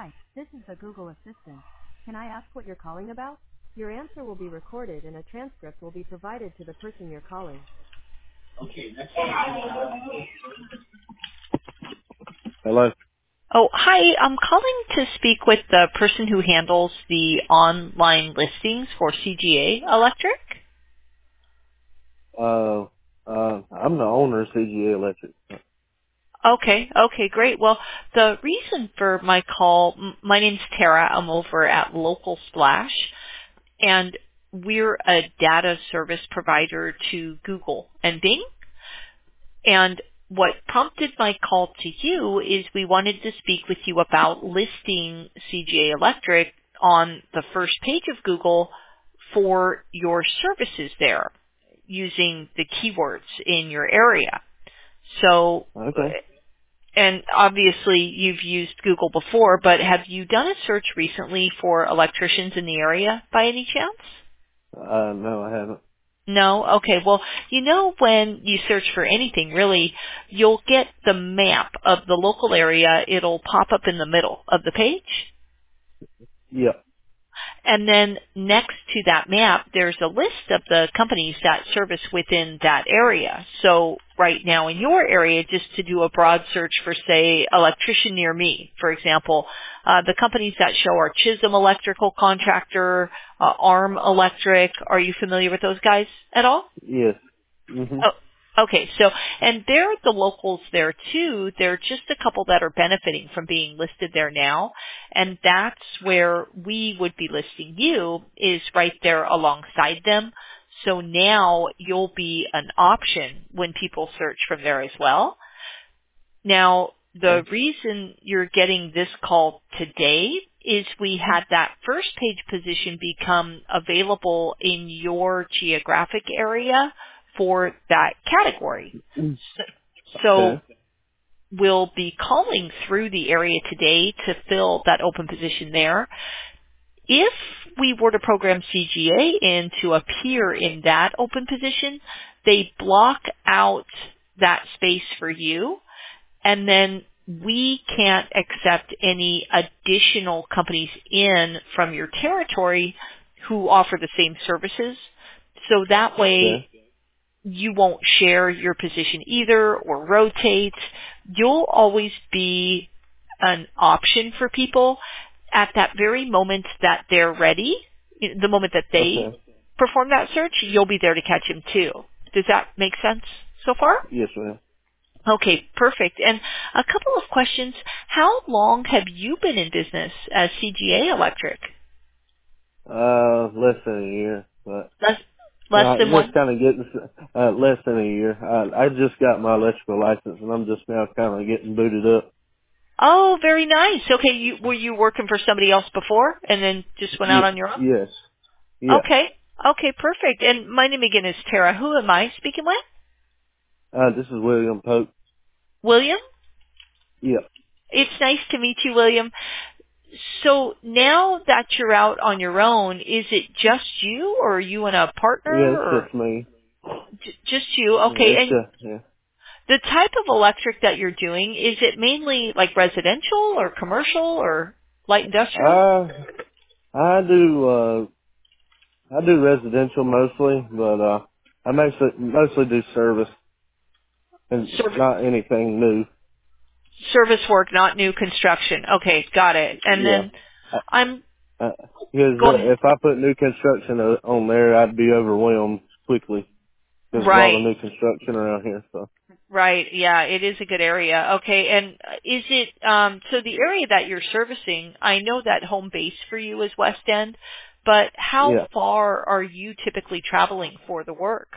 Hi, this is the Google Assistant. Can I ask what you're calling about? Your answer will be recorded and a transcript will be provided to the person you're calling. Hello? Oh, hi. I'm calling to speak with the person who handles the online listings for CGA Electric. I'm the owner of CGA Electric. Okay, great. Well, the reason for my call, my name's Tara. I'm over at Local Splash, and we're a data service provider to Google and Bing. And what prompted my call to you is we wanted to speak with you about listing CGA Electric on the first page of Google for your services there using the keywords in your area. So, Okay. and obviously you've used Google before, but have you done a search recently for electricians in the area by any chance? No, I haven't. No? Okay. Well, when you search for anything, really, you'll get the map of the local area. It'll pop up in the middle of the page. Yeah. And then next to that map, there's a list of the companies that service within that area. So right now in your area, just to do a broad search for, say, electrician near me, for example, the companies that show are Chisholm Electrical Contractor, Arm Electric. Are you familiar with those guys at all? Yes. Mhm. Oh, okay. So, and they're the locals there too. They're just a couple that are benefiting from being listed there now. And that's where we would be listing you, is right there alongside them. So now you'll be an option when people search from there as well. Now, the Okay. reason you're getting this call today is we had that first page position become available in your geographic area for that category. Mm. So Okay. we'll be calling through the area today to fill that open position there. If we were to program CGA in to appear in that open position, they block out that space for you, and then we can't accept any additional companies in from your territory who offer the same services. So that way Okay. you won't share your position either or rotate. You'll always be an option for people at that very moment that they're ready, the moment that they Okay. perform that search, you'll be there to catch them too. Does that make sense so far? Yes, ma'am. Okay, perfect. And a couple of questions. How long have you been in business as CGA Electric? Less than a year, but Less, less than just one? kind of getting less than a year. I just got my electrical license, and I'm just now kind of getting booted up. Oh, very nice. Okay, were you working for somebody else before and then just went out on your own? Yes. Yeah. Okay. Okay, perfect. And my name again is Tara. Who am I speaking with? This is William Pope. William? Yeah. It's nice to meet you, William. So now that you're out on your own, is it just you or are you and a partner Yeah, it's or just me. just you? Yeah, Okay. it's And yeah. the type of electric that you're doing, is it mainly like residential or commercial or light industrial? I I do residential mostly, but I mostly do service and Service, not anything new. service work, not new construction. Okay, got it. And Yeah. then I'm, Uh, because go ahead. if I put new construction on there, I'd be overwhelmed quickly. There's a lot Right. of new construction around here, so Right. Yeah, it is a good area. Okay. And is it so the area that you're servicing, I know that home base for you is West End, but how yeah. far are you typically traveling for the work?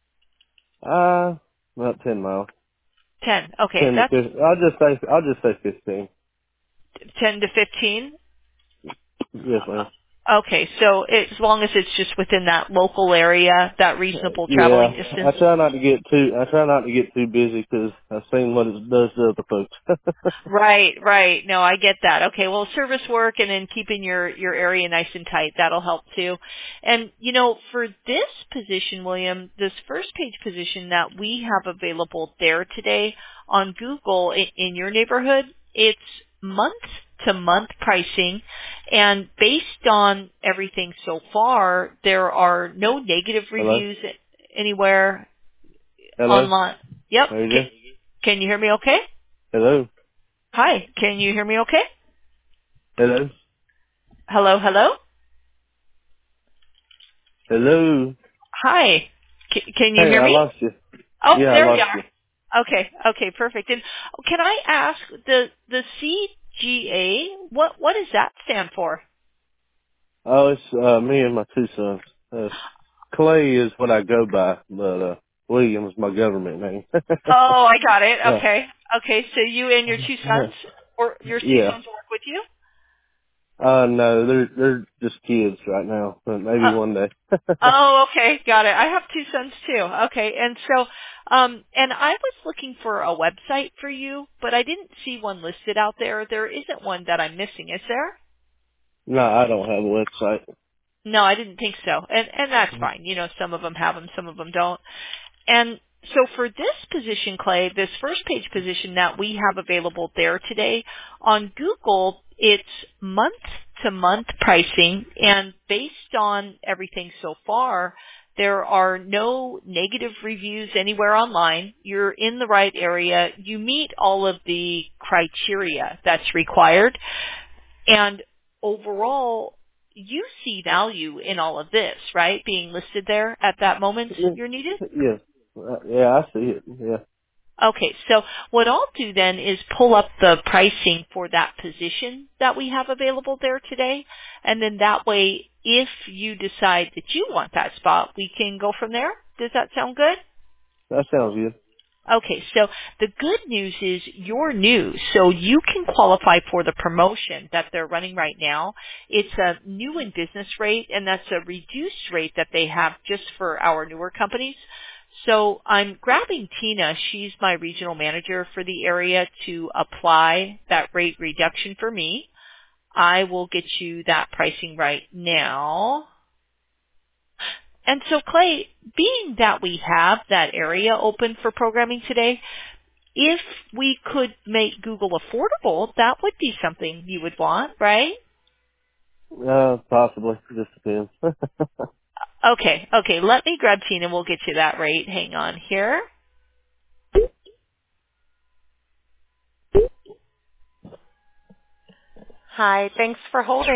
About 10 miles. 10. Okay, 10 to that's 15. I'll just say 15. 10 to 15. Yes, ma'am. Okay, so as long as it's just within that local area, that reasonable traveling Yeah, distance. I try not to get too busy because I've seen what it does to other folks. Right, right. No, I get that. Okay, well, service work and then keeping your area nice and tight, that'll help too. And for this position, William, this first page position that we have available there today on Google in your neighborhood, it's month to month pricing, and based on everything so far, there are no negative Hello? reviews anywhere Hello? online. Yep. Are you there? Can you hear me okay? Hello? Hi. Can you hear me okay? Hello? Hello, hello? Hello? Hi. Can you Hey, hear I me? lost you. Oh, Yeah, I there we lost you. are. Okay, perfect. And can I ask the CGA, what does that stand for? Oh, it's me and my two sons. Clay is what I go by, but William is my government name. Oh, I got it. uh, Okay. Okay, so you and your two sons, or your two yeah. sons work with you? No, they're just kids right now, but maybe Uh, one day. oh, okay, got it. I have two sons too. Okay, and so, and I was looking for a website for you, but I didn't see one listed out there. There isn't one that I'm missing, is there? No, I don't have a website. No, I didn't think so. And that's fine. You know, some of them have them, some of them don't. And so for this position, Clay, this first page position that we have available there today, on Google, it's month to month pricing, and based on everything so far, there are no negative reviews anywhere online. You're in the right area. You meet all of the criteria that's required. And overall, you see value in all of this, right? Being listed there at that moment you're needed? Yeah, yeah, I see it. Yeah, Okay, so what I'll do then is pull up the pricing for that position that we have available there today, and then that way, if you decide that you want that spot, we can go from there. Does that sound good? that sounds good. Okay, so the good news is you're new, so you can qualify for the promotion that they're running right now. It's a new in business rate, and that's a reduced rate that they have just for our newer companies. So I'm grabbing Tina, she's my regional manager for the area, to apply that rate reduction for me. I will get you that pricing right now. And so Clay, being that we have that area open for programming today, if we could make Google affordable, that would be something you would want, right? Possibly. Just depends. Okay, let me grab Tina and we'll get you that rate. Hang on here. Hi, thanks for holding.